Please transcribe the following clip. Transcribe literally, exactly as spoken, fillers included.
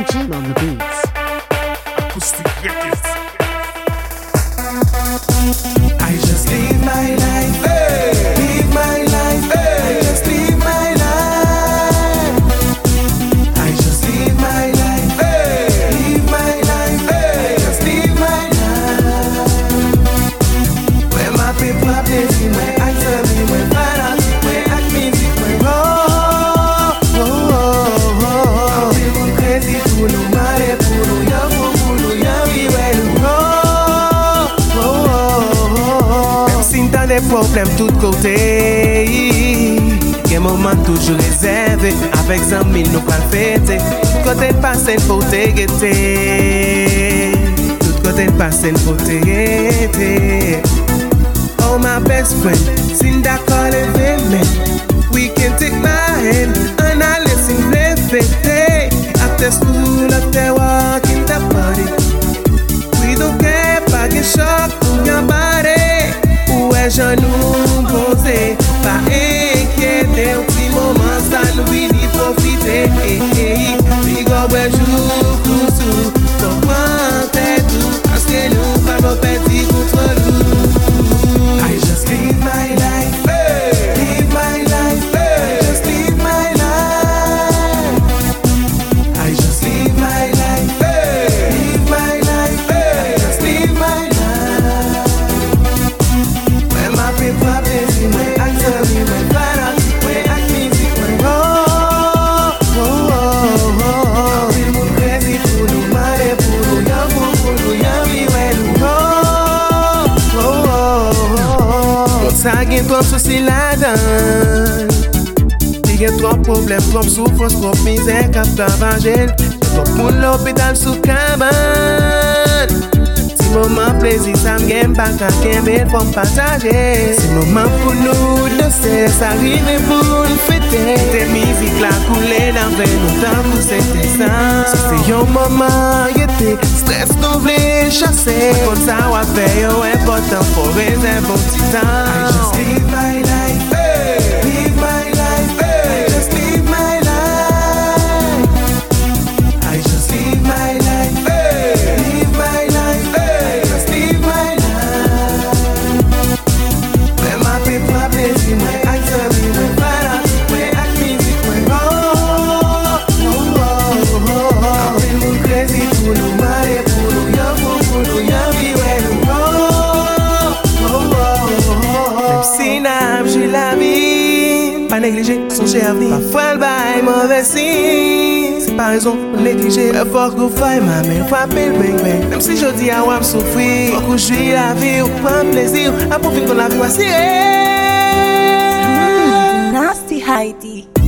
Jim Jim on the beats. Acoustic Records. I just live my life, hey. Live my life, hey. I just live my life. I just live my life, hey. Live my life, hey. I just live my life. When my people are blessing, when I serve me, when finance, when I music, when oh, oh, oh, oh. I'm feeling crazy to no matter puro, ya puro, ya vive des problèmes tout côté. Quel moment toujours réservé. Avec cent mille nous pas fêter. Tout côté de passer pour te guetter. Tout côté de passer pour te guetter. Oh my best friend, Cinda call it man. We can take my hand and I listen play fete. After school, after work in the party. We don't care, pas que choc pour your body. Ouais, je nous posé, pas inquiété. Au petit moment, ça nous finit profiter. Big up, ouais, jour, coussou. Comment t'es tout? Parce que nous, pas nos petits contre nous. I just live my life, hey. Live my life, hey. I just live my life. I just live my life, hey. Live my life, hey. I just live my life. People are blessing, when I serve you, when finance, when I music, when oh, oh, oh, oh. I'm feeling crazy, puro, mare, puro, ya, puro, ya, vive, oh, oh, oh, oh. On s'agit trop soucis là-dedans. Il y a trop de problèmes, trop de souffrance, trop de misère, cap d'avanger. Trop pour l'hôpital sous cabane. Moment plaisir, ça me gagne pas quand quelqu'un pour me partager. C'est moment pour nous de cesse, arriver pour nous fêter. Des musiques là coulées dans le nous temps pour c'était ça. C'était un moment, il était stress nous voulait chasser. Comme ça, on va faire important pour raison un bon petit temps. I just live my life, hey. Live my life, hey. I just live my life. I just live my life, hey. Live my life, hey. When I serve you, when finance, when I music, when oh, oh, oh, oh. I'm feeling crazy, puro, mare, puro, ya, puro, ya, vive, oh, oh, oh, oh. Même si n'a j'ai la vie, pas négliger, songer à venir. Parfois le bail, mauvais signe. C'est pas raison pour négliger. Mais faut qu'on faille ma mère, frapper le bang bang. Même si je dis à moi me souffrir, faut que je suis la vie, ou prendre plaisir, à profiter qu'on la vie voici. Nasty Heidi.